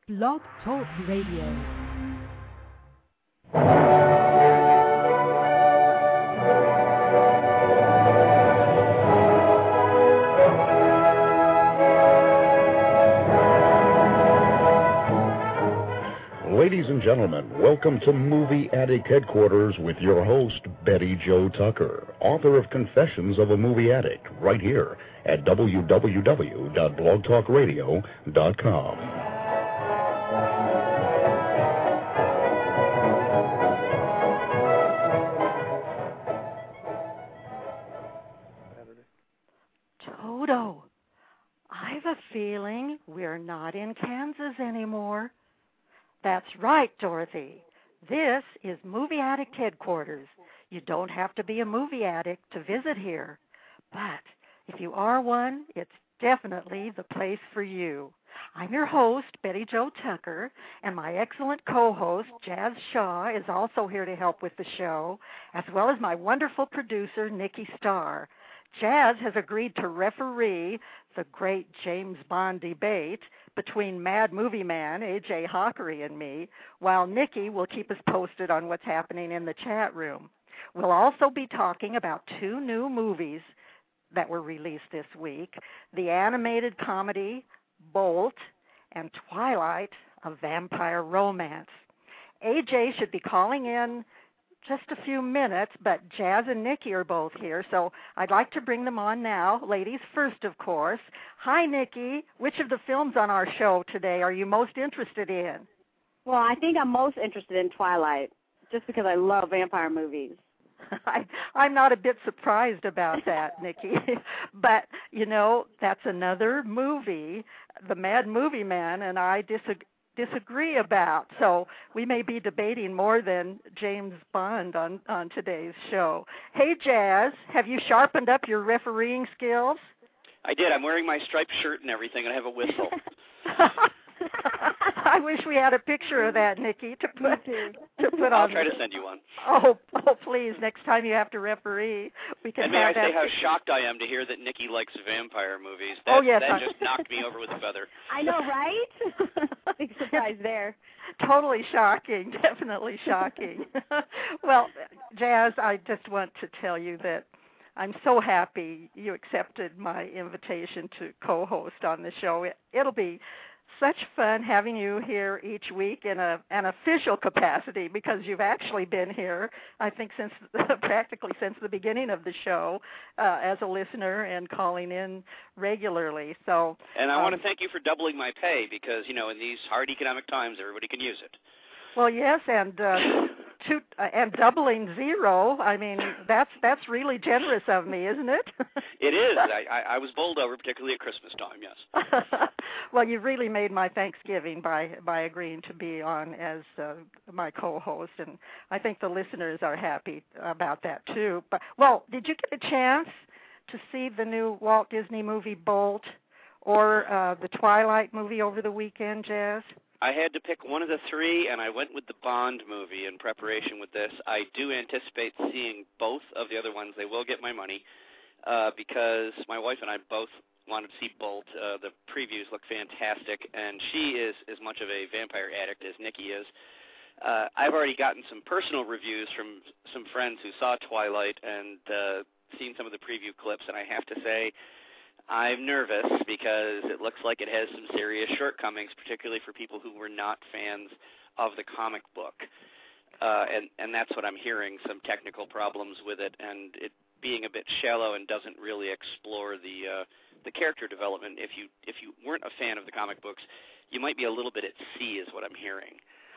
Blog Talk Radio. Ladies and gentlemen, welcome to Movie Addict Headquarters with your host, Betty Jo Tucker, author of Confessions of a Movie Addict, right here at www.blogtalkradio.com. Toto, I've a feeling we're not in Kansas anymore. That's right, Dorothy. This is Movie Addict Headquarters. You don't have to be a movie addict to visit here. But if you are one, it's definitely the place for you. I'm your host, Betty Jo Tucker, and my excellent co-host, Jazz Shaw, is also here to help with the show, as well as my wonderful producer, Nikki Starr. Jazz has agreed to referee the great James Bond debate between Mad Movie Man, A.J. Hockery, and me, while Nikki will keep us posted on what's happening in the chat room. We'll also be talking about two new movies that were released this week, the animated comedy Bolt and Twilight, a vampire romance. A.J. should be calling in just a few minutes, but Jazz and Nikki are both here, so I'd like to bring them on now. Ladies first, of course. Hi, Nikki. Which of the films on our show today are you most interested in? Well, I think I'm most interested in Twilight, just because I love vampire movies. I'm not a bit surprised about that, Nikki. But, you know, that's another movie the Mad Movie Man and I disagree about. So we may be debating more than James Bond on today's show. Hey, Jazz, have you sharpened up your refereeing skills? I did. I'm wearing my striped shirt and everything, and I have a whistle. I wish we had a picture of that, Nikki, to put on. I'll try to send you one. Oh, please! Next time you have to referee, we can. And may I say how picture. shocked I am to hear that Nikki likes vampire movies? Yes, that just knocked me over with a feather. I know, right? Big surprise there. Totally shocking, definitely shocking. Well, Jazz, I just want to tell you that I'm so happy you accepted my invitation to co-host on the show. It'll be such fun having you here each week in an official capacity, because you've actually been here, I think, practically since the beginning of the show as a listener and calling in regularly. So. And I want to thank you for doubling my pay, because, you know, in these hard economic times, everybody can use it. Well, yes, and doubling zero. I mean, that's really generous of me, isn't it? It is. I was bowled over, particularly at Christmas time. Yes. Well, you really made my Thanksgiving by agreeing to be on as my co-host, and I think the listeners are happy about that too. But did you get a chance to see the new Walt Disney movie Bolt or the Twilight movie over the weekend, Jazz? I had to pick one of the three, and I went with the Bond movie in preparation with this. I do anticipate seeing both of the other ones. They will get my money because my wife and I both wanted to see Bolt. The previews look fantastic, and she is as much of a vampire addict as Nikki is. I've already gotten some personal reviews from some friends who saw Twilight and seen some of the preview clips, and I have to say, I'm nervous because it looks like it has some serious shortcomings, particularly for people who were not fans of the comic book. And that's what I'm hearing, some technical problems with it, and it being a bit shallow and doesn't really explore the character development. If you weren't a fan of the comic books, you might be a little bit at sea, is what I'm hearing.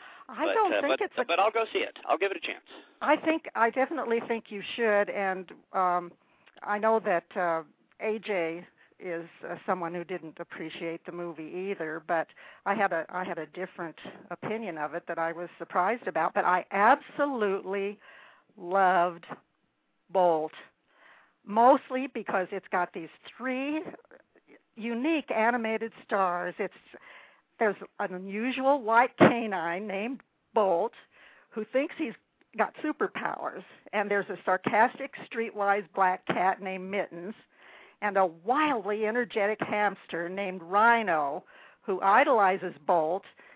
But I'll go see it. I'll give it a chance. I definitely think you should, and I know that AJ is someone who didn't appreciate the movie either, but I had a different opinion of it that I was surprised about. But I absolutely loved Bolt, mostly because it's got these three unique animated stars. There's an unusual white canine named Bolt who thinks he's got superpowers, and there's a sarcastic streetwise black cat named Mittens, and a wildly energetic hamster named Rhino who idolizes Bolt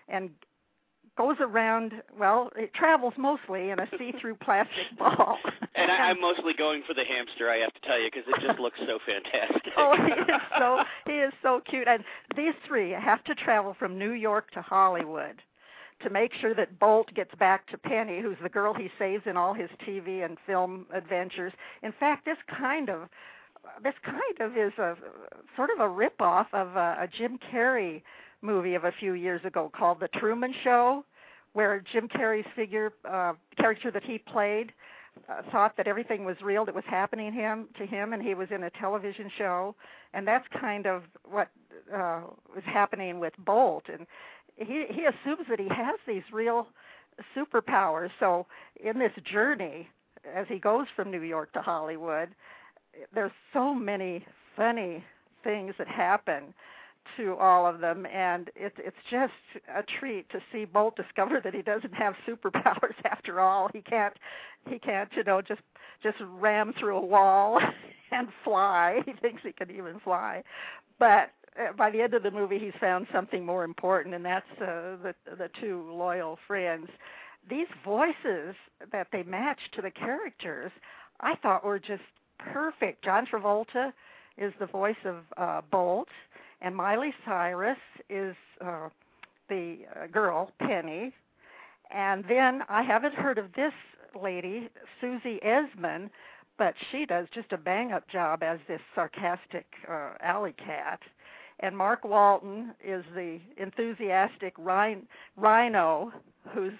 and goes around, well, it travels mostly in a see-through plastic ball. And I'm mostly going for the hamster, I have to tell you, because it just looks so fantastic. Oh, he is so cute. And these three have to travel from New York to Hollywood to make sure that Bolt gets back to Penny, who's the girl he saves in all his TV and film adventures. In fact, this kind of is a sort of a rip-off of a Jim Carrey movie of a few years ago called The Truman Show, where Jim Carrey's character that he played thought that everything was real that was happening to him, and he was in a television show, and that's kind of what was happening with Bolt. And he assumes that he has these real superpowers. So in this journey, as he goes from New York to Hollywood, there's so many funny things that happen to all of them, and it's just a treat to see Bolt discover that he doesn't have superpowers after all. He can't just ram through a wall and fly. He thinks he can even fly, but by the end of the movie, he's found something more important, and that's the two loyal friends. These voices that they match to the characters, I thought were just perfect. John Travolta is the voice of Bolt, and Miley Cyrus is the girl, Penny. And then I haven't heard of this lady, Susie Essman, but she does just a bang-up job as this sarcastic alley cat. And Mark Walton is the enthusiastic rhino who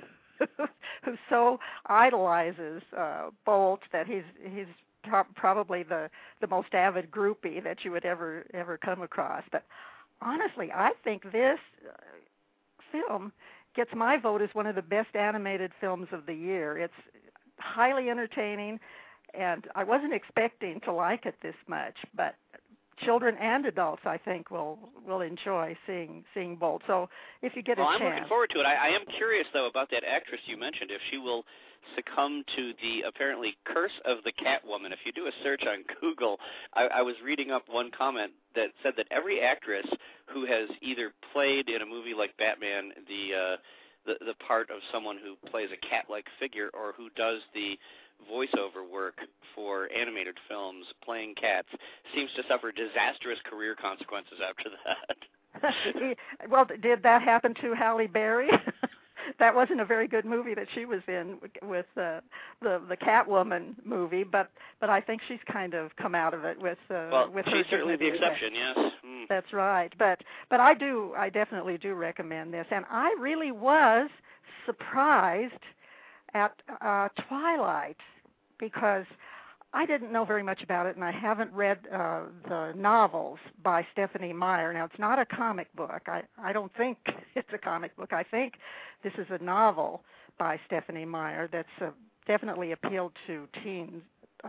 so idolizes Bolt that he's probably the most avid groupie that you would ever come across. But honestly, I think this film gets my vote as one of the best animated films of the year. It's highly entertaining, and I wasn't expecting to like it this much, but children and adults, I think, will enjoy seeing Bolt. So if you get a chance. I'm looking forward to it. I am curious, though, about that actress you mentioned, if she will succumb to the apparently curse of the Catwoman. If you do a search on Google, I was reading up one comment that said that every actress who has either played in a movie like Batman the part of someone who plays a cat-like figure, or who does the voiceover work for animated films playing cats, seems to suffer disastrous career consequences after that. Well, did that happen to Halle Berry? That wasn't a very good movie that she was in with the Catwoman movie, but I think she's kind of come out of it with she's certainly the exception, yes. Mm. That's right. But I definitely do recommend this, and I really was surprised at Twilight, because I didn't know very much about it, and I haven't read the novels by Stephenie Meyer. Now, it's not a comic book. I don't think it's a comic book. I think this is a novel by Stephenie Meyer that's definitely appealed to teens,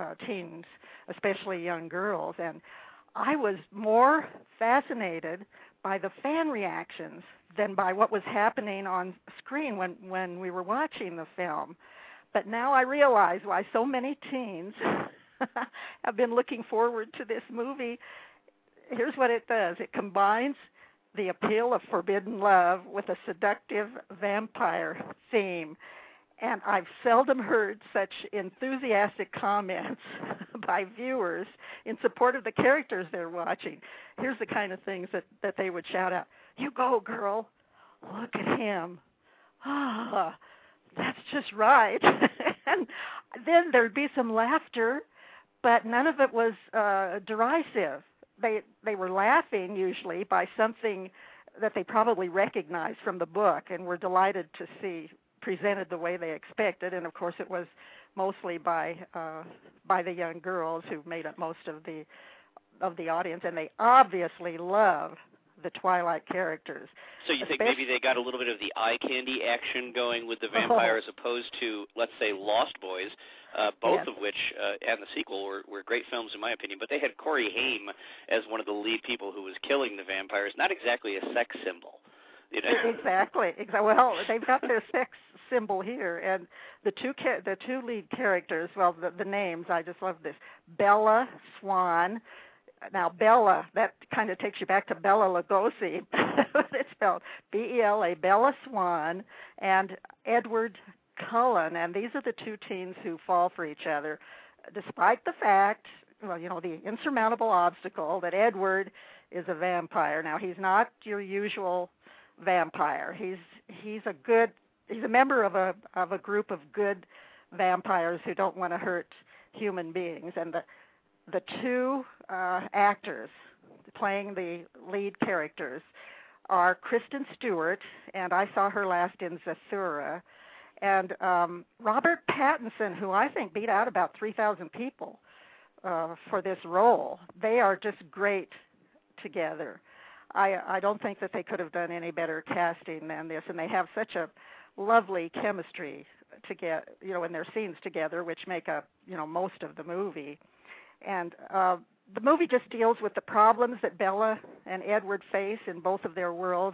especially young girls. And I was more fascinated by the fan reactions than by what was happening on screen when we were watching the film. But now I realize why so many teens have been looking forward to this movie. Here's what it does. It combines the appeal of forbidden love with a seductive vampire theme. And I've seldom heard such enthusiastic comments by viewers in support of the characters they're watching. Here's the kind of things that they would shout out. You go, girl. Look at him. Ah, that's just right. And then there'd be some laughter, but none of it was derisive. They were laughing usually by something that they probably recognized from the book and were delighted to see presented the way they expected. And of course, it was mostly by the young girls who made up most of the audience, and they obviously love the Twilight characters. So you think maybe they got a little bit of the eye candy action going with the vampire as opposed to, let's say, Lost Boys, both of which, and the sequel, were great films in my opinion, but they had Corey Haim as one of the lead people who was killing the vampires. Not exactly a sex symbol. You know? Exactly. Well, they've got their sex symbol here, and the two lead characters, well, the names, I just love this. Bella Swan, Now, Bela, that kind of takes you back to Bela Lugosi. It's spelled B-E-L-A, Bella Swan, and Edward Cullen. And these are the two teens who fall for each other, despite the fact, the insurmountable obstacle that Edward is a vampire. Now, he's not your usual vampire. He's a member of a group of good vampires who don't want to hurt human beings. And the two actors playing the lead characters are Kristen Stewart, and I saw her last in Zathura, and Robert Pattinson, who I think beat out about 3,000 people for this role. They are just great together. I don't think that they could have done any better casting than this, and they have such a lovely chemistry to get, in their scenes together, which make up, most of the movie. And the movie just deals with the problems that Bella and Edward face in both of their worlds.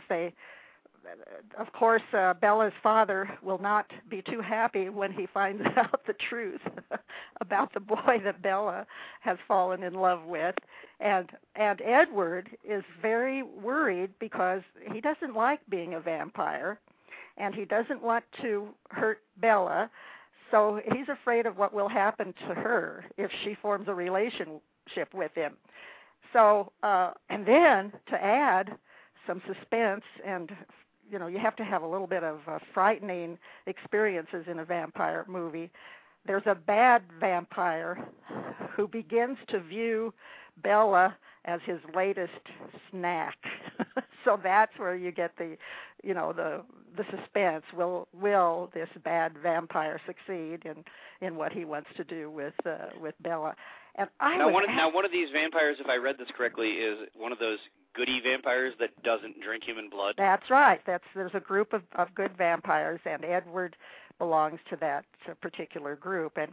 Of course, Bella's father will not be too happy when he finds out the truth about the boy that Bella has fallen in love with. And Edward is very worried because he doesn't like being a vampire, and he doesn't want to hurt Bella, so he's afraid of what will happen to her if she forms a relationship with him. So, and then to add some suspense, and you have to have a little bit of frightening experiences in a vampire movie. There's a bad vampire who begins to view Bella as his latest snack. So that's where you get the suspense. Will this bad vampire succeed in what he wants to do with Bella? And one of these vampires, if I read this correctly, is one of those goody vampires that doesn't drink human blood. That's right. There's a group of good vampires, and Edward belongs to that particular group. And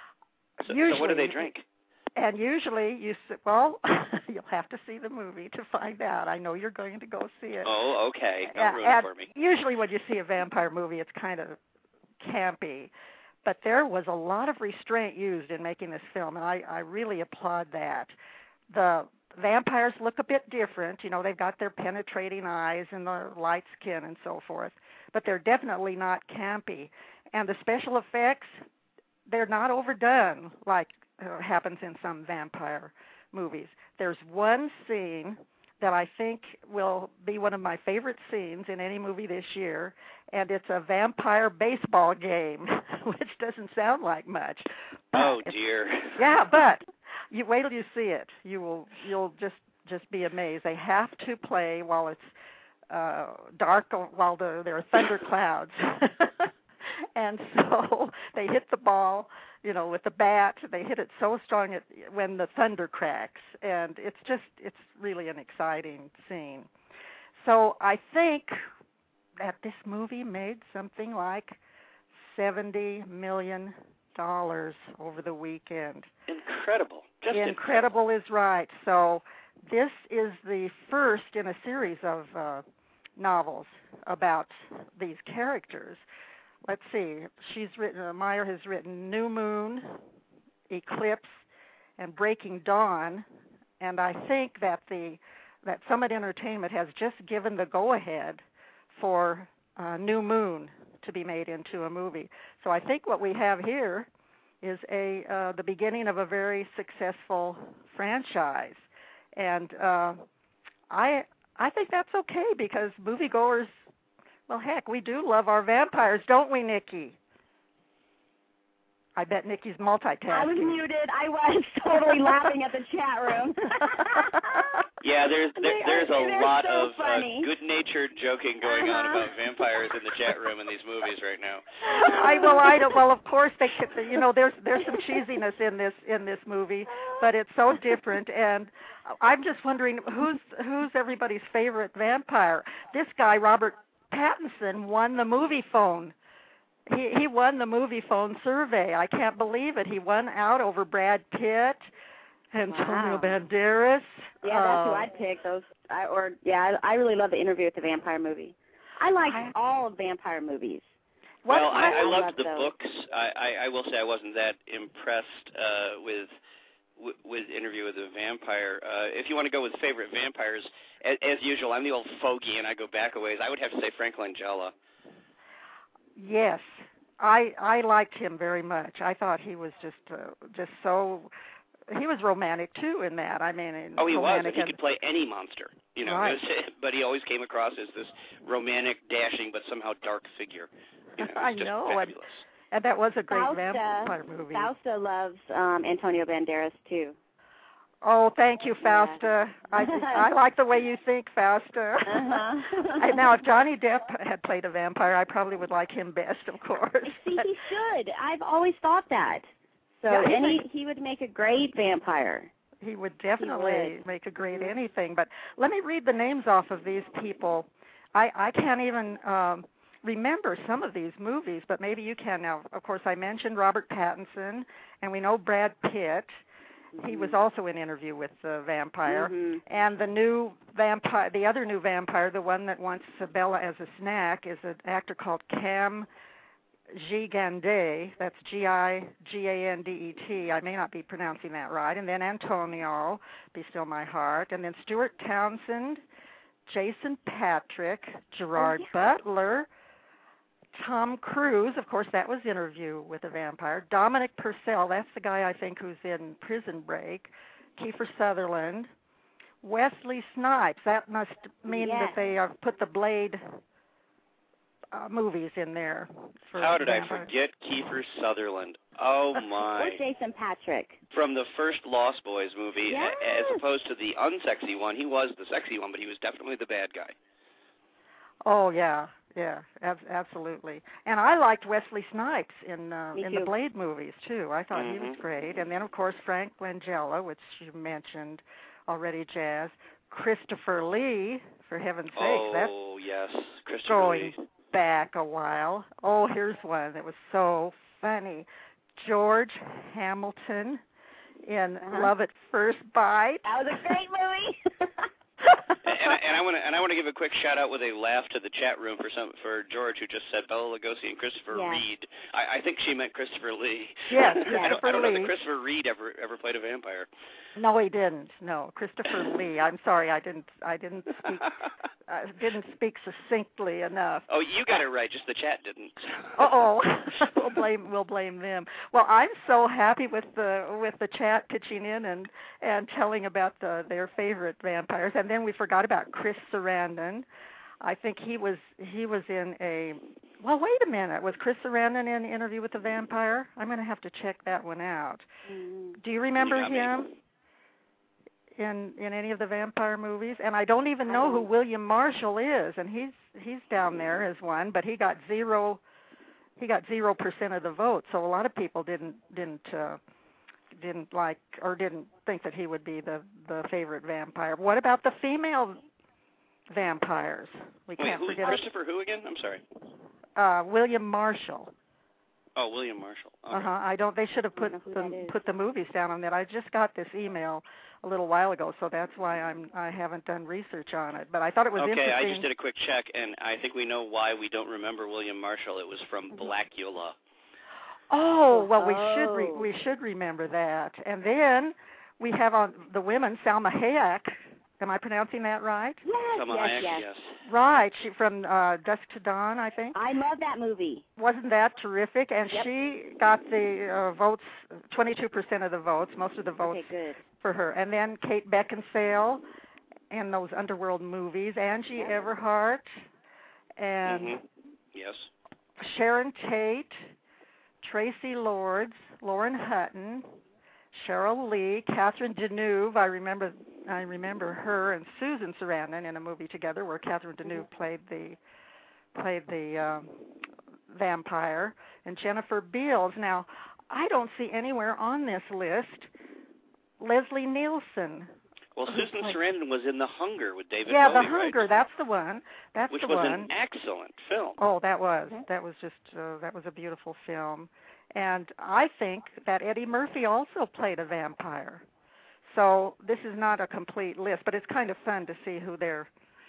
so what do they drink? And usually, you'll have to see the movie to find out. I know you're going to go see it. Oh, okay. Don't ruin it for me. Usually when you see a vampire movie, it's kind of campy. But there was a lot of restraint used in making this film, and I really applaud that. The vampires look a bit different. They've got their penetrating eyes and the light skin and so forth, but they're definitely not campy. And the special effects, they're not overdone like happens in some vampire movies. There's one scene that I think will be one of my favorite scenes in any movie this year, and it's a vampire baseball game, which doesn't sound like much. Oh dear. Yeah, but you wait till you see it. You'll just be amazed. They have to play while it's dark, while there are thunder clouds. And so they hit the ball, with the bat. They hit it so strong when the thunder cracks, and it's really an exciting scene. So I think that this movie made something like $70 million over the weekend. Incredible. Just incredible is right. So this is the first in a series of novels about these characters. Let's see. Meyer has written New Moon, Eclipse, and Breaking Dawn, and I think that that Summit Entertainment has just given the go-ahead for New Moon to be made into a movie. So I think what we have here is the beginning of a very successful franchise, and I think that's okay because moviegoers. Well, heck, we do love our vampires, don't we, Nikki? I bet Nikki's multitasking. I was muted. I was totally laughing at the chat room. Yeah, there's a lot so of good-natured joking going on about vampires in the chat room in these movies right now. Well, of course they could, there's some cheesiness in this movie, but it's so different. And I'm just wondering who's everybody's favorite vampire. This guy, Robert Pattinson, won the movie phone. He won the movie phone survey. I can't believe it. He won out over Brad Pitt, Antonio Banderas. Yeah, that's who I'd pick. I really love The Interview with the Vampire movie. I like all vampire movies. Well, I loved the books. I will say I wasn't that impressed with Interview with a Vampire. If you want to go with favorite vampires, as usual, I'm the old fogey, and I go back a ways. I would have to say Frank Langella. Yes, I liked him very much. I thought he was just so. He was romantic too in that. I mean, he was. He could play any monster, you know. Right. But he always came across as this romantic, dashing, but somehow dark figure. You know, I know. And that was a great vampire movie. Fausta loves Antonio Banderas too. Oh, thank you, Fausta. I like the way you think, Fausta. Now, if Johnny Depp had played a vampire, I probably would like him best, of course. See, he should. I've always thought that. So, yeah, he would make a great vampire. He would definitely make a great anything. But let me read the names off of these people. I can't even remember some of these movies, but maybe you can now. Of course, I mentioned Robert Pattinson, and we know Brad Pitt. He was also in Interview with the Vampire. And the new vampire, the other new vampire, the one that wants Bella as a snack, is an actor called Cam Gigandet. That's Gigandet. I may not be pronouncing that right. And then Antonio, Be Still My Heart. And then Stuart Townsend, Jason Patric, Gerard Butler, Tom Cruise, of course, that was Interview with a Vampire. Dominic Purcell, that's the guy I think who's in Prison Break. Kiefer Sutherland. Wesley Snipes, that must mean that they have put the Blade movies in there. How did I forget Kiefer Sutherland? Oh, my. Or Jason Patric. From the first Lost Boys movie, as opposed to the unsexy one. He was the sexy one, but he was definitely the bad guy. Oh, yeah. Yeah, absolutely. And I liked Wesley Snipes in the Blade movies, too. I thought he was great. And then, of course, Frank Langella, which you mentioned already, Jazz. Christopher Lee, for heaven's sake. Oh, yes, Christopher Lee. Going back a while. Oh, here's one that was so funny. George Hamilton in Love at First Bite. That was a great movie. and I want to give a quick shout out with a laugh to the chat room for George, who just said Bela Lugosi and Christopher Reed. I think she meant Christopher Lee. Yes, I don't know that Christopher Reed ever played a vampire. No, he didn't. No, Christopher Lee. I'm sorry, I didn't speak succinctly enough. Oh, you got it right. Just the chat didn't. We'll blame them. Well, I'm so happy with the chat pitching in and telling about their favorite vampires. And then we forgot about Chris Sarandon. I think he was in a. Well, wait a minute. Was Chris Sarandon in Interview with the Vampire? I'm going to have to check that one out. Do you remember him in any of the vampire movies? And I don't even know who William Marshall is, and he's down there as one, but he got 0% of the vote. So a lot of people didn't like or didn't think that he would be the favorite vampire. What about the female vampires? We can't forget Christopher who again? I'm sorry. William Marshall. Oh, William Marshall. Okay. They should have put the movies down on that. I just got this email a little while ago, so that's why I haven't done research on it. But I thought it was interesting. Okay, I just did a quick check, and I think we know why we don't remember William Marshall. It was from Blackula. Oh, well, we should remember that. And then we have on the women, Salma Hayek. Am I pronouncing that right? Yes. Right. She from Dusk to Dawn, I think. I love that movie. Wasn't that terrific? And she got the votes, 22% of the votes, most of the votes for her. And then Kate Beckinsale in those Underworld movies, Angie Everhart, and Sharon Tate, Tracy Lords, Lauren Hutton, Cheryl Lee, Catherine Deneuve. I remember her and Susan Sarandon in a movie together where Catherine Deneuve played the vampire, and Jennifer Beals. Now, I don't see anywhere on this list Leslie Nielsen. Well, Susan Sarandon was in The Hunger with David Bowie, Yeah, The Hunger, that's the one. Which was an excellent film. Oh, that was. That was just that was a beautiful film. And I think that Eddie Murphy also played a vampire. So this is not a complete list, but it's kind of fun to see who they're,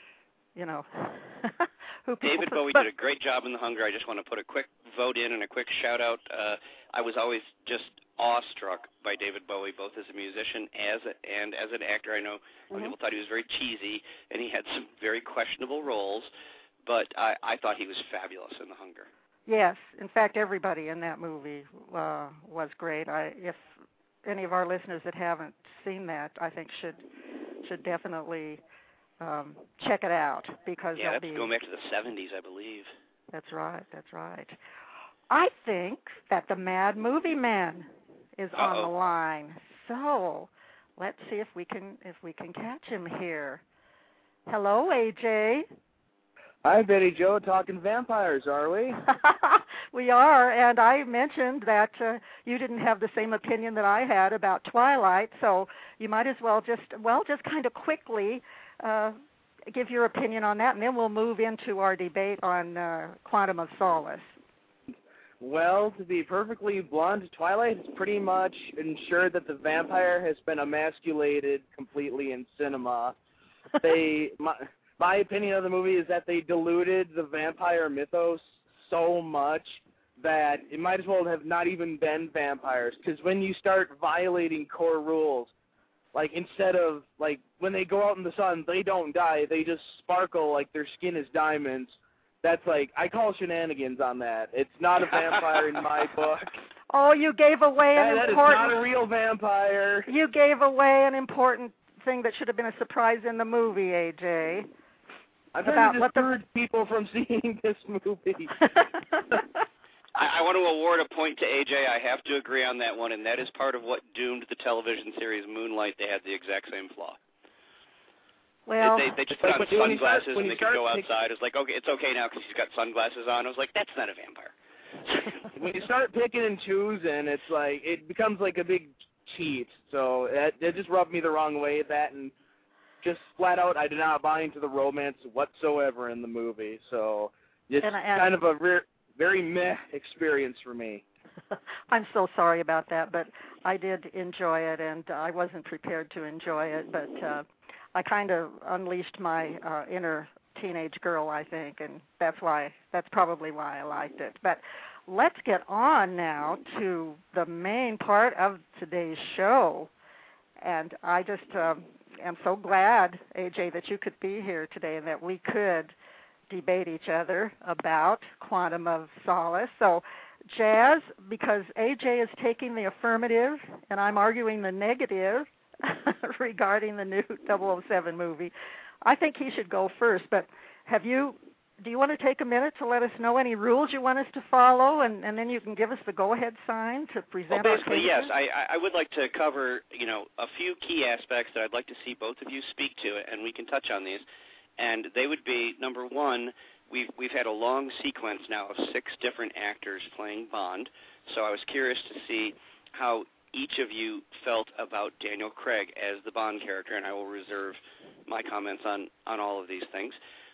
who David Bowie did a great job in The Hunger. I just want to put a quick vote in and a quick shout-out. I was always just awestruck by David Bowie, both as a musician and as an actor. I know people thought he was very cheesy, and he had some very questionable roles, but I thought he was fabulous in The Hunger. Yes. In fact, everybody in that movie was great. If any of our listeners that haven't seen that, I think should definitely check it out, because that's going back to the 70s, I believe. That's right. I think that the Mad Movie Man is on the line. So let's see if we can catch him here. Hello, AJ. Hi, Betty Jo. Talking vampires, are we? We are, and I mentioned that you didn't have the same opinion that I had about Twilight, so you might as well just kind of quickly give your opinion on that, and then we'll move into our debate on Quantum of Solace. Well, to be perfectly blunt, Twilight has pretty much ensured that the vampire has been emasculated completely in cinema. My opinion of the movie is that they diluted the vampire mythos so much that it might as well have not even been vampires, because when you start violating core rules, like instead of, like, when they go out in the sun, they don't die, they just sparkle like their skin is diamonds. That's like, I call shenanigans on that. It's not a vampire in my book. Oh, you gave away that is not a real vampire. You gave away an important thing that should have been a surprise in the movie, AJ. I'm trying to discourage people from seeing this movie. I want to award a point to AJ. I have to agree on that one, and that is part of what doomed the television series Moonlight. They had the exact same flaw. Well, they just put on sunglasses and they could go outside. It's like, okay, it's okay now because he's got sunglasses on. I was like, that's not a vampire. When you start picking and choosing, it's like it becomes like a big cheat. So it just rubbed me the wrong way, that, and just flat out, I did not buy into the romance whatsoever in the movie. So it's kind of a very meh experience for me. I'm so sorry about that, but I did enjoy it, and I wasn't prepared to enjoy it, but I kind of unleashed my inner teenage girl, I think, and that's probably why I liked it. But let's get on now to the main part of today's show, and I just am so glad, AJ, that you could be here today and that we could debate each other about Quantum of Solace. So, Jazz, because AJ is taking the affirmative and I'm arguing the negative regarding the new 007 movie, I think he should go first. But do you want to take a minute to let us know any rules you want us to follow, and then you can give us the go-ahead sign to present our basically, yes. I would like to cover, a few key aspects that I'd like to see both of you speak to, and we can touch on these. And they would be, number one, we've had a long sequence now of 6 different actors playing Bond, so I was curious to see how each of you felt about Daniel Craig as the Bond character, and I will reserve my comments on all of these things.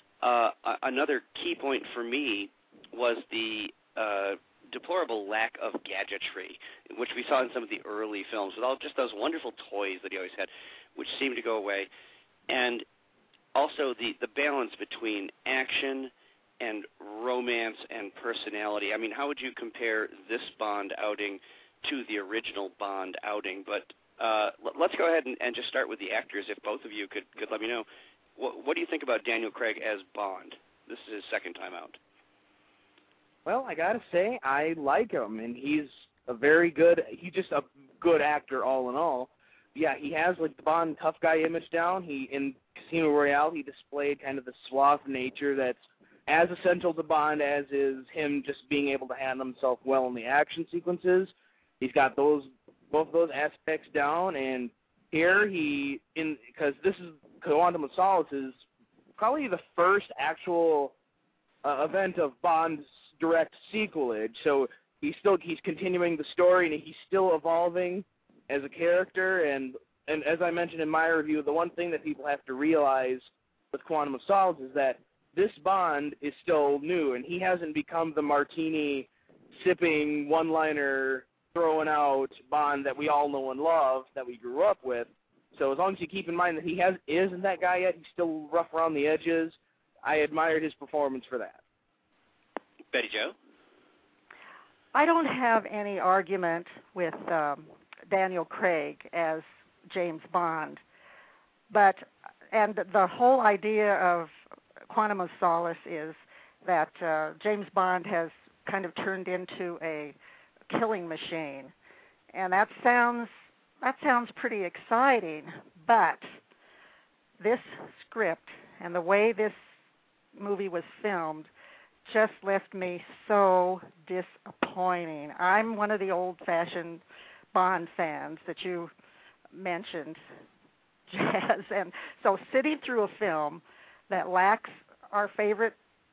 Another key point for me was the deplorable lack of gadgetry, which we saw in some of the early films, with all just those wonderful toys that he always had, which seemed to go away. And also the balance between action and romance and personality. I mean, how would you compare this Bond outing to the original Bond outing? But let's go ahead and just start with the actors, if both of you could let me know. What do you think about Daniel Craig as Bond? This is his second time out. Well, I got to say, I like him, and he's just a good actor all in all. Yeah, he has like the Bond tough guy image down. In Casino Royale, he displayed kind of the suave nature that's as essential to Bond as is him just being able to handle himself well in the action sequences. He's got both those aspects down, and here because this is Quantum of Solace is probably the first actual event of Bond's direct sequelage. So he's continuing the story, and he's still evolving as a character. And as I mentioned in my review, the one thing that people have to realize with Quantum of Solace is that this Bond is still new, and he hasn't become the martini sipping one-liner throwing out Bond that we all know and love, that we grew up with. So as long as you keep in mind that he isn't that guy yet, he's still rough around the edges, I admired his performance for that. Betty Jo? I don't have any argument with Daniel Craig as James Bond, and the whole idea of Quantum of Solace is that James Bond has kind of turned into a killing machine, and that sounds pretty exciting. But this script and the way this movie was filmed just left me so disappointing. I'm one of the old-fashioned Bond fans that you mentioned, Jazz, and so sitting through a film that lacks our favorite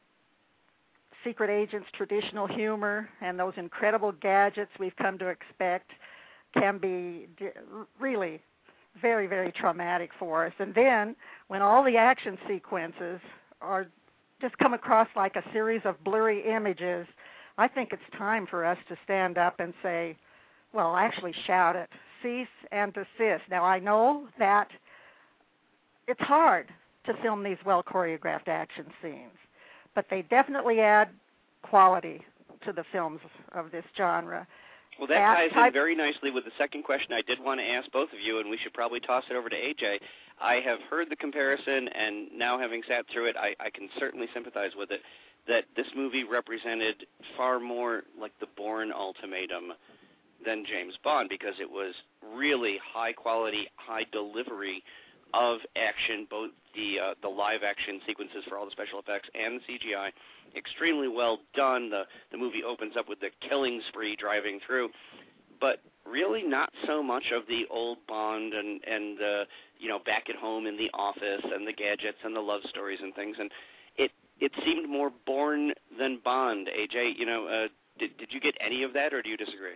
secret agent's traditional humor and those incredible gadgets we've come to expect can be really very, very traumatic for us. And then when all the action sequences are just come across like a series of blurry images, I think it's time for us to stand up and say, well, actually shout it, cease and desist. Now, I know that it's hard to film these well-choreographed action scenes, but they definitely add quality to the films of this genre. Well, that ties in very nicely with the second question I did want to ask both of you, and we should probably toss it over to AJ. I have heard the comparison, and now having sat through it, I can certainly sympathize with it, that this movie represented far more like the Bourne Ultimatum than James Bond, because it was really high quality, high delivery of action, both the live action sequences for all the special effects and the CGI, extremely well done. The movie opens up with the killing spree driving through, but really not so much of the old Bond and back at home in the office and the gadgets and the love stories and things. And it seemed more Bourne than Bond. AJ, did you get any of that, or do you disagree?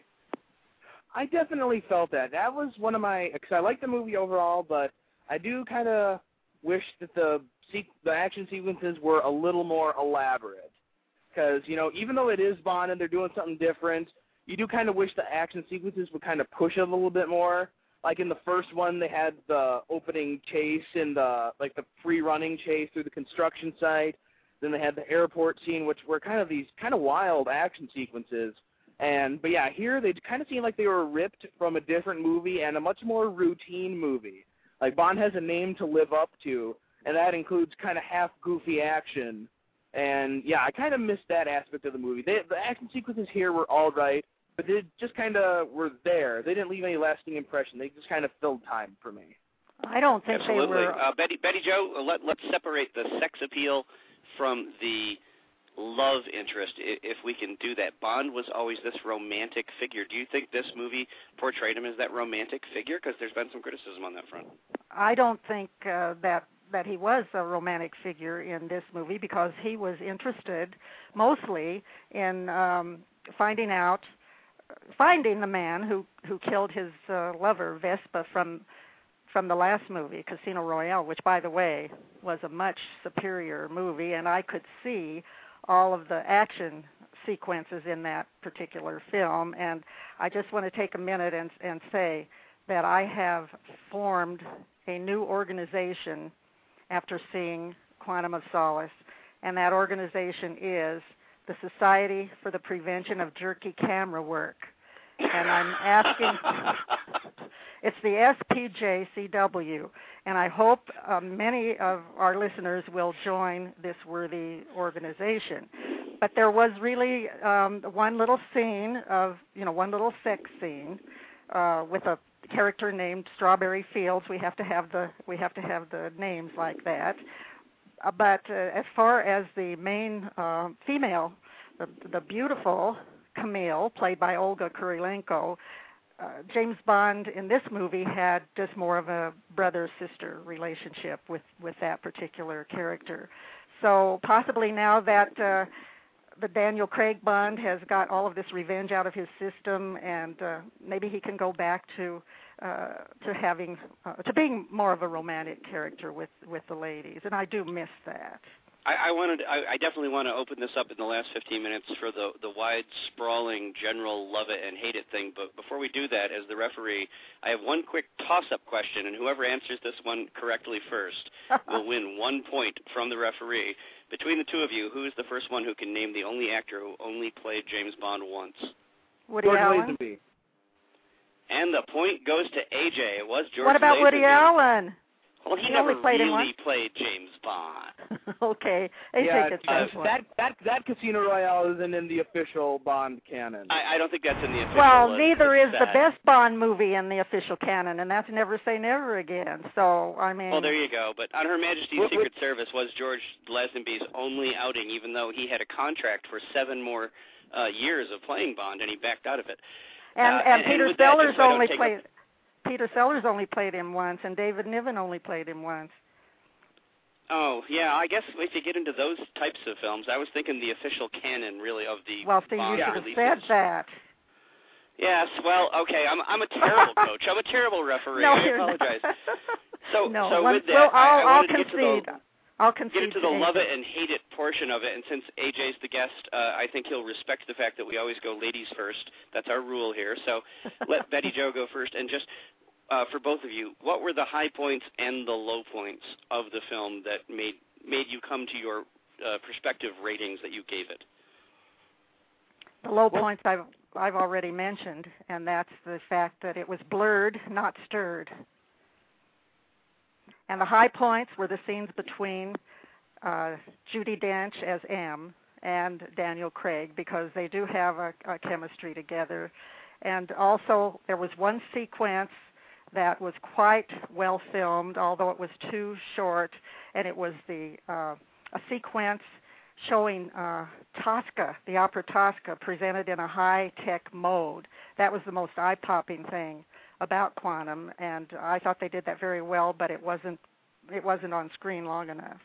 I definitely felt that. That was one of my, because I like the movie overall, but I do kind of wish that the action sequences were a little more elaborate. Because, even though it is Bond and they're doing something different, you do kind of wish the action sequences would kind of push it a little bit more. Like in the first one, they had the opening chase and the free-running chase through the construction site. Then they had the airport scene, which were kind of these kind of wild action sequences. But yeah, here they kind of seem like they were ripped from a different movie and a much more routine movie. Like, Bond has a name to live up to, and that includes kind of half-goofy action. And, yeah, I kind of missed that aspect of the movie. The action sequences here were all right, but they just kind of were there. They didn't leave any lasting impression. They just kind of filled time for me. I don't think Absolutely. they were... Betty Jo, let's separate the sex appeal from the love interest, if we can do that. Bond was always this romantic figure. Do you think this movie portrayed him as that romantic figure? Because there's been some criticism on that front. I don't think that he was a romantic figure in this movie, because he was interested mostly in finding the man who killed his lover, Vespa, from the last movie, Casino Royale, which, by the way, was a much superior movie, and I could see all of the action sequences in that particular film. And I just want to take a minute and say that I have formed a new organization after seeing Quantum of Solace, and that organization is the Society for the Prevention of Jerky Camera Work. And I'm asking, it's the SPJCW, and I hope many of our listeners will join this worthy organization. But there was really one little scene one little sex scene with a character named Strawberry Fields. We have to have the names like that. But as far as the main female, the beautiful Camille, played by Olga Kurilenko, James Bond in this movie had just more of a brother-sister relationship with that particular character. So possibly now that the Daniel Craig Bond has got all of this revenge out of his system, and maybe he can go back to being more of a romantic character with the ladies, and I do miss that. I definitely want to open this up in the last 15 minutes for the wide, sprawling, general love it and hate it thing. But before we do that, as the referee, I have one quick toss-up question, and whoever answers this one correctly first will win 1 point from the referee. Between the two of you, who is the first one who can name the only actor who only played James Bond once? Woody George Allen. Lazenby. And the point goes to AJ. It was George What about Lazenby. Woody Allen? Well, he only never played in really one. played James Bond. Okay, AJ Yeah, gets this one. that Casino Royale isn't in the official Bond canon. I don't think that's in the official. Well, neither is the set. best Bond movie in the official canon, and that's Never Say Never Again. So, I mean... Well, there you go. But on Her Majesty's Secret Service was George Lazenby's only outing, even though he had a contract for 7 more years of playing Bond, and he backed out of it. And Peter with that, Sellers just so I don't only take played... Peter Sellers only played him once, and David Niven only played him once. Oh, yeah, I guess if you get into those types of films, I was thinking the official canon, really, of the Well, Steve, Bond you should have releases. said that. Yes, well, okay, I'm a terrible coach. I'm a terrible referee. No, I you're apologize. not. So no, with that, I I'll wanted to concede. I'll concede get into to the AJ. love it and hate it portion of it, and since AJ's the guest, I think he'll respect the fact that we always go ladies first. That's our rule here. So let Betty Jo go first, and just for both of you, what were the high points and the low points of the film that made you come to your prospective ratings that you gave it? The low points I've already mentioned, and that's the fact that it was blurred, not stirred. And the high points were the scenes between Judi Dench as M and Daniel Craig, because they do have a chemistry together. And also there was one sequence that was quite well filmed, although it was too short, and it was a sequence showing Tosca, the opera Tosca, presented in a high-tech mode. That was the most eye-popping thing about Quantum, and I thought they did that very well, but it wasn't on screen long enough.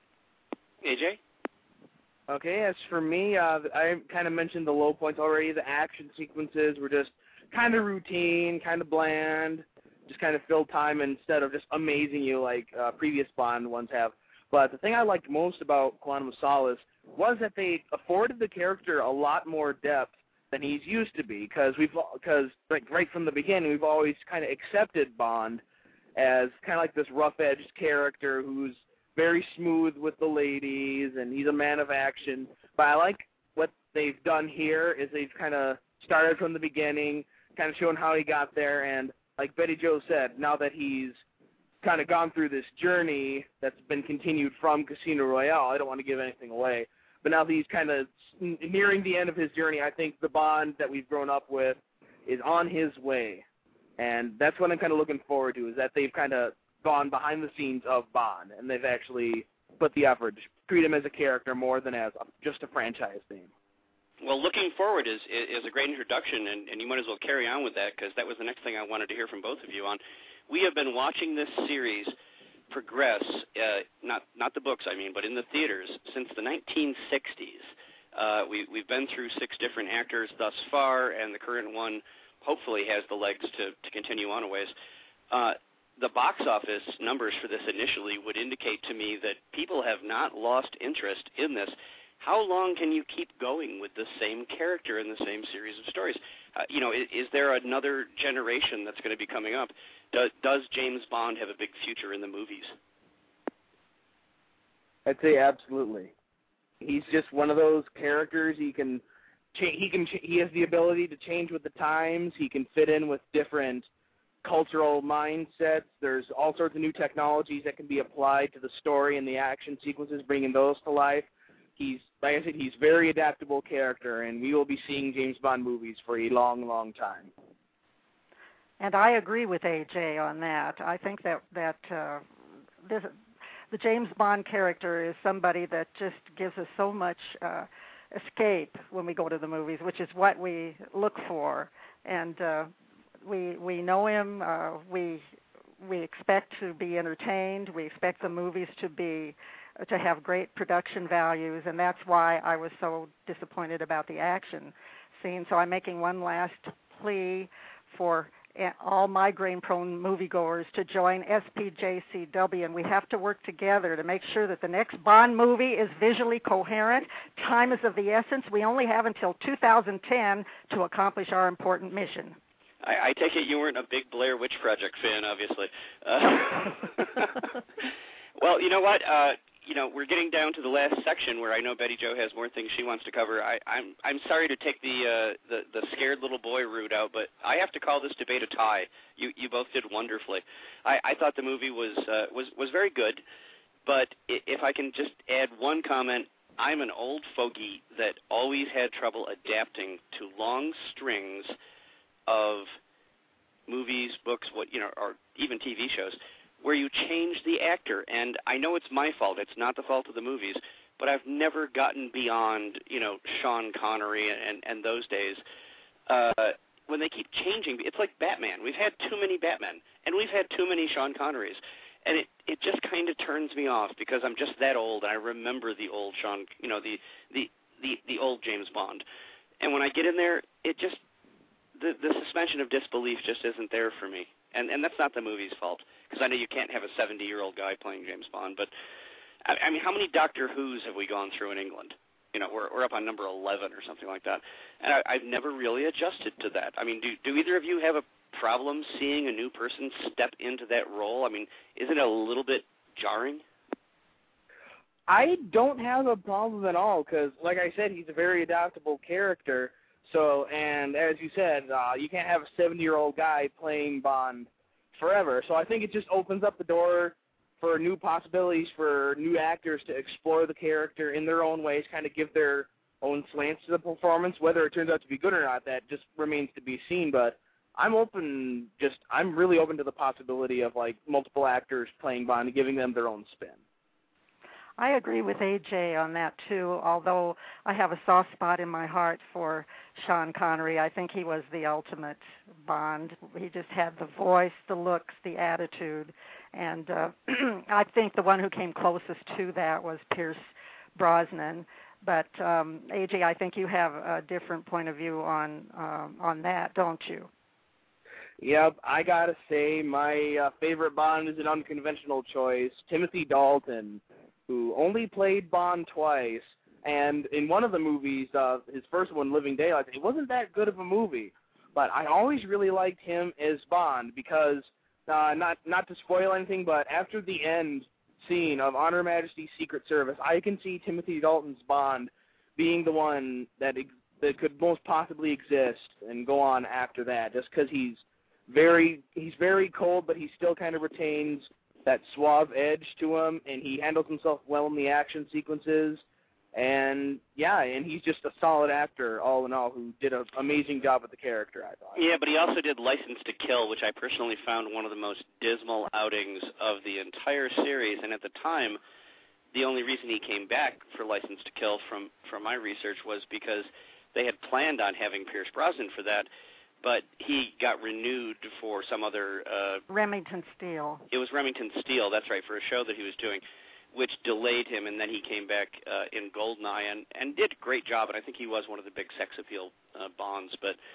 AJ? Okay, as for me, I kind of mentioned the low points already. The action sequences were just kind of routine, kind of bland, just kind of filled time instead of just amazing you like previous Bond ones have. But the thing I liked most about Quantum of Solace was that they afforded the character a lot more depth than he's used to be, because right from the beginning we've always kind of accepted Bond as kind of like this rough-edged character who's very smooth with the ladies, and he's a man of action. But I like what they've done here is they've kind of started from the beginning, kind of showing how he got there, and like Betty Jo said, now that he's kind of gone through this journey that's been continued from Casino Royale, I don't want to give anything away, but now that he's kind of nearing the end of his journey, I think the Bond that we've grown up with is on his way. And that's what I'm kind of looking forward to, is that they've kind of gone behind the scenes of Bond, and they've actually put the effort to treat him as a character more than as just a franchise name. Well, looking forward is a great introduction, and you might as well carry on with that, because that was the next thing I wanted to hear from both of you on. We have been watching this series progress, not the books, I mean, but in the theaters, since the 1960s. We've been through 6 different actors thus far, and the current one hopefully has the legs to continue on a ways. The box office numbers for this initially would indicate to me that people have not lost interest in this. How long can you keep going with the same character in the same series of stories? Is there another generation that's going to be coming up? Does James Bond have a big future in the movies? I'd say absolutely. He's just one of those characters. He has the ability to change with the times. He can fit in with different cultural mindsets. There's all sorts of new technologies that can be applied to the story and the action sequences, bringing those to life. Like I said, he's a very adaptable character, and we will be seeing James Bond movies for a long, long time. And I agree with AJ on that. I think that the James Bond character is somebody that just gives us so much escape when we go to the movies, which is what we look for. And we know him. We expect to be entertained. We expect the movies to have great production values, and that's why I was so disappointed about the action scene. So I'm making one last plea for all migraine-prone moviegoers to join SPJCW, and we have to work together to make sure that the next Bond movie is visually coherent. Time is of the essence. We only have until 2010 to accomplish our important mission. I take it you weren't a big Blair Witch Project fan, obviously. Well, you know what? we're getting down to the last section where I know Betty Jo has more things she wants to cover. I'm sorry to take the scared little boy route out, but I have to call this debate a tie. You both did wonderfully. I thought the movie was very good, but if I can just add one comment, I'm an old fogey that always had trouble adapting to long strings of movies, books, or even TV shows, where you change the actor. And I know it's my fault. It's not the fault of the movies, but I've never gotten beyond, Sean Connery and those days. When they keep changing, it's like Batman. We've had too many Batmen, and we've had too many Sean Connerys. And it just kind of turns me off because I'm just that old, and I remember the old Sean, the old James Bond. And when I get in there, it just, the suspension of disbelief just isn't there for me. And that's not the movie's fault, because I know you can't have a 70-year-old guy playing James Bond. But, I mean, how many Doctor Who's have we gone through in England? We're up on number 11 or something like that. And I've never really adjusted to that. I mean, do either of you have a problem seeing a new person step into that role? I mean, isn't it a little bit jarring? I don't have a problem at all because, like I said, he's a very adaptable character. So, and as you said, you can't have a 70-year-old guy playing Bond forever. So I think it just opens up the door for new possibilities for new actors to explore the character in their own ways, kind of give their own slants to the performance. Whether it turns out to be good or not, that just remains to be seen. But I'm really open to the possibility of, like, multiple actors playing Bond and giving them their own spin. I agree with AJ on that, too, although I have a soft spot in my heart for Sean Connery. I think he was the ultimate Bond. He just had the voice, the looks, the attitude, and I think the one who came closest to that was Pierce Brosnan. But, AJ, I think you have a different point of view on that, don't you? Yep, I gotta say my favorite Bond is an unconventional choice, Timothy Dalton, who only played Bond twice, and in one of the movies, his first one, Living Daylights, it wasn't that good of a movie, but I always really liked him as Bond because, not to spoil anything, but after the end scene of On Her Majesty's Secret Service, I can see Timothy Dalton's Bond being the one that could most possibly exist and go on after that, just because he's very cold, but he still kind of retains that suave edge to him, and he handles himself well in the action sequences. And, yeah, and he's just a solid actor, all in all, who did an amazing job with the character, I thought. Yeah, but he also did License to Kill, which I personally found one of the most dismal outings of the entire series. And at the time, the only reason he came back for License to Kill from my research was because they had planned on having Pierce Brosnan for that, but he got renewed for some other... Remington Steele. It was Remington Steele, that's right, for a show that he was doing, which delayed him, and then he came back in Goldeneye and did a great job, and I think he was one of the big sex appeal Bonds.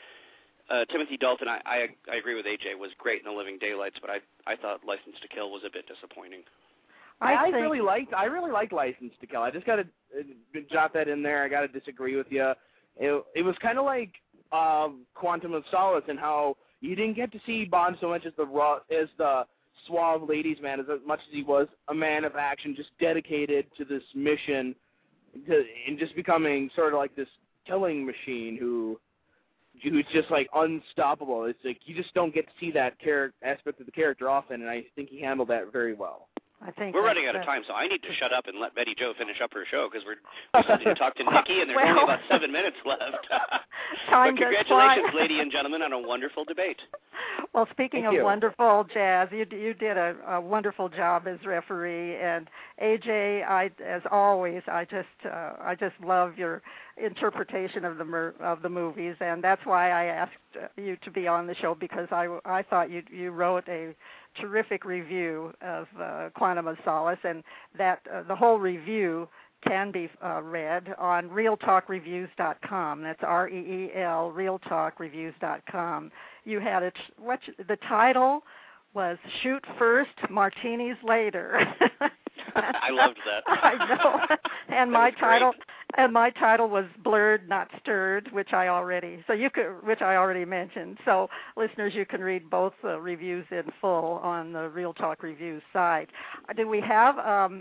But Timothy Dalton, I agree with AJ, was great in The Living Daylights, but I thought License to Kill was a bit disappointing. I really liked License to Kill. I just got to jot that in there. I got to disagree with you. It was kind of like Quantum of Solace, and how you didn't get to see Bond so much as the suave ladies' man, as much as he was a man of action, just dedicated to this mission, and just becoming sort of like this killing machine who's just like unstoppable. It's like you just don't get to see that aspect of the character often, and I think he handled that very well. I think we're running out of time, so I need to shut up and let Betty Jo finish up her show, because we're supposed to talk to Nikki, and there's only about 7 minutes left. But congratulations, ladies and gentlemen, on a wonderful debate. Well, speaking of wonderful, Jazz, you did a wonderful job as referee, and AJ, as always, I just love your interpretation of the movies, and that's why I asked you to be on the show, because I thought you wrote a terrific review of Quantum of Solace, and that the whole review can be read on ReelTalkReviews.com. That's REEL, ReelTalkReviews.com. You had the title was Shoot First, Martinis Later. I loved that. I know. And my title was Blurred, Not Stirred, which I already mentioned. So listeners, you can read both reviews in full on the Real Talk Reviews site. Do we have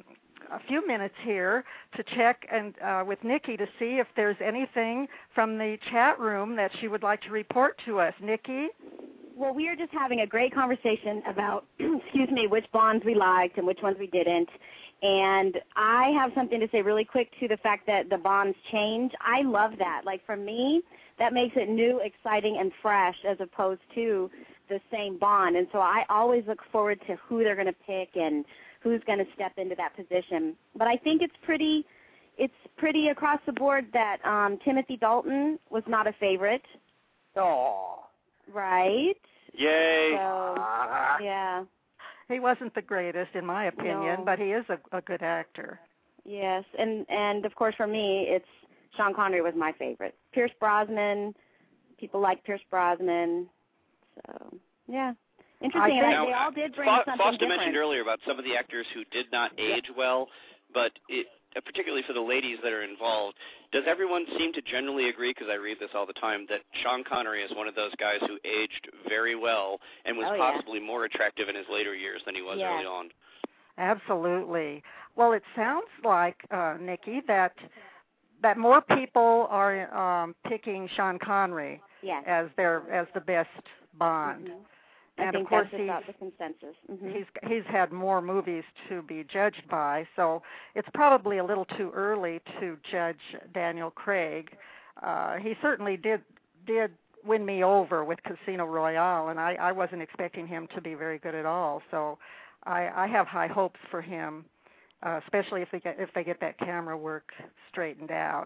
a few minutes here to check and with Nikki to see if there's anything from the chat room that she would like to report to us. Nikki? Well, we are just having a great conversation about, excuse me, which Bonds we liked and which ones we didn't. And I have something to say really quick to the fact that the Bonds change. I love that. Like, for me, that makes it new, exciting, and fresh as opposed to the same Bond. And so I always look forward to who they're going to pick and who's going to step into that position. But I think it's pretty across the board that Timothy Dalton was not a favorite. Oh. Right? Yay. So, yeah. He wasn't the greatest, in my opinion, No. but he is a good actor. Yes, and of course for me, it's Sean Connery was my favorite. Pierce Brosnan, people like Pierce Brosnan. So, yeah. Interesting. Now, they all did bring something Foster different. mentioned earlier about some of the actors who did not age well, but particularly for the ladies that are involved, does everyone seem to generally agree, because I read this all the time, that Sean Connery is one of those guys who aged very well and was possibly more attractive in his later years than he was early on? Absolutely. Well, it sounds like, Nikki, that more people are picking Sean Connery as the best Bond. Mm-hmm. And I think of course that's about the consensus. Mm-hmm. He's had more movies to be judged by, so it's probably a little too early to judge Daniel Craig. He certainly did win me over with Casino Royale, and I wasn't expecting him to be very good at all. So I have high hopes for him, especially if they get that camera work straightened out.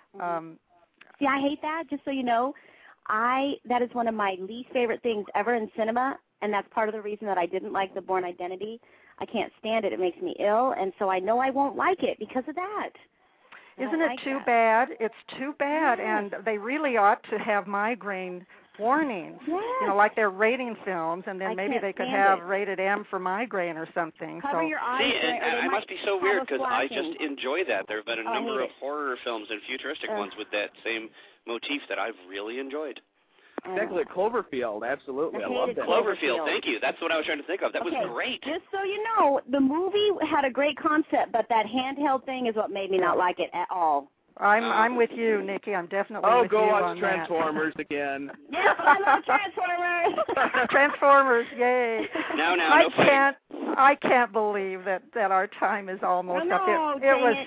See, I hate that. Just so you know. That is one of my least favorite things ever in cinema, and that's part of the reason that I didn't like The Bourne Identity. I can't stand it. It makes me ill, and so I know I won't like it because of that. Isn't it too bad? It's too bad, and they really ought to have migraine warnings, like they're rating films, and then maybe they could have rated M for migraine or something. Cover your eyes. See, and it must be so weird because I just enjoy that. There have been a number of horror films and futuristic ones with that same motif that I've really enjoyed. Exactly, Cloverfield, absolutely. I love that. Cloverfield, thank you. That's what I was trying to think of. That was great. Just so you know, the movie had a great concept, but that handheld thing is what made me not like it at all. I'm with you, Nikki. I'm definitely with you on that. Oh, go watch Transformers again. Yes, I love Transformers. Transformers, yay! No, I can't believe that our time is almost up. It was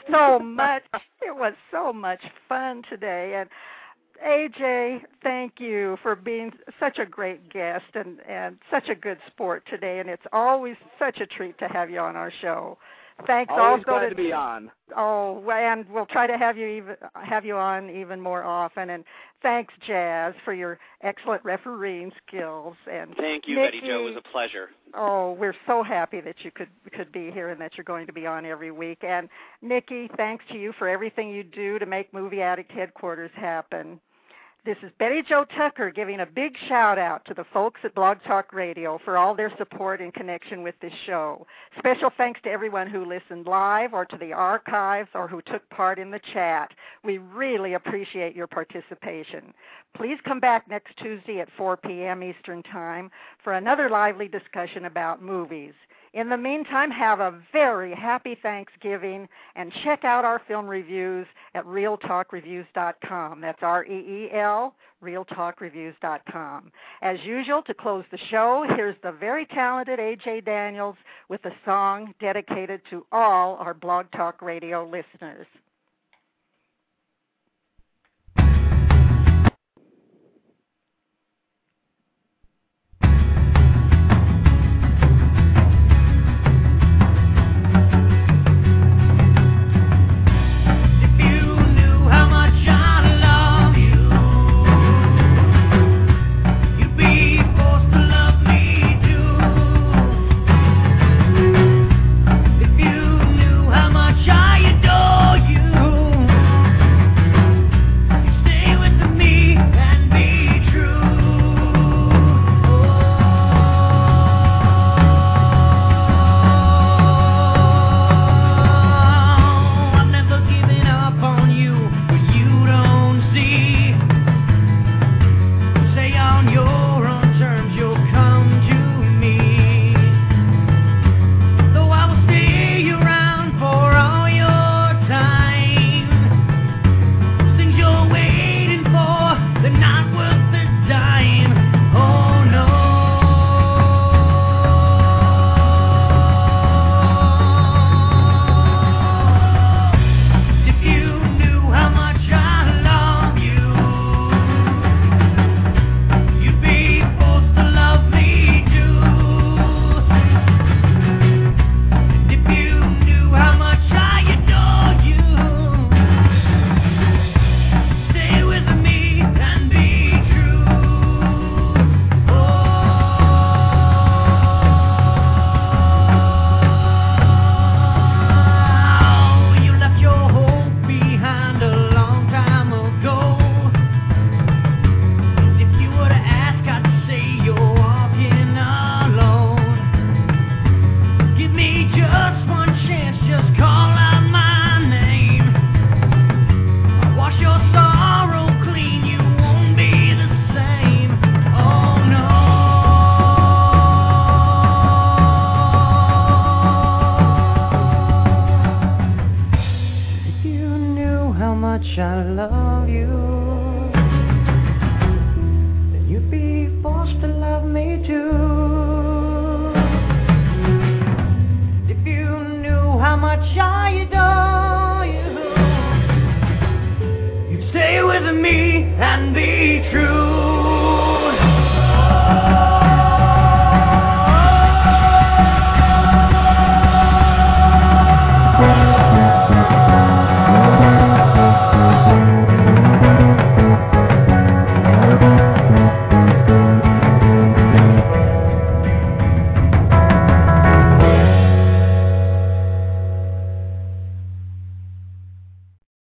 so much fun today, and AJ, thank you for being such a great guest and such a good sport today, and it's always such a treat to have you on our show. Thanks. Always glad to be on. Oh, and we'll try to have you on even more often. And thanks, Jazz, for your excellent refereeing skills. And thank you, Nikki, Betty Jo. It was a pleasure. Oh, we're so happy that you could be here and that you're going to be on every week. And Nikki, thanks to you for everything you do to make Movie Addict Headquarters happen. This is Betty Jo Tucker giving a big shout-out to the folks at Blog Talk Radio for all their support in connection with this show. Special thanks to everyone who listened live or to the archives or who took part in the chat. We really appreciate your participation. Please come back next Tuesday at 4 p.m. Eastern Time for another lively discussion about movies. In the meantime, have a very happy Thanksgiving and check out our film reviews at realtalkreviews.com. That's REEL, realtalkreviews.com. As usual, to close the show, here's the very talented A.J. Daniels with a song dedicated to all our Blog Talk Radio listeners. I adore you. much I adore you. You stay with me and be true.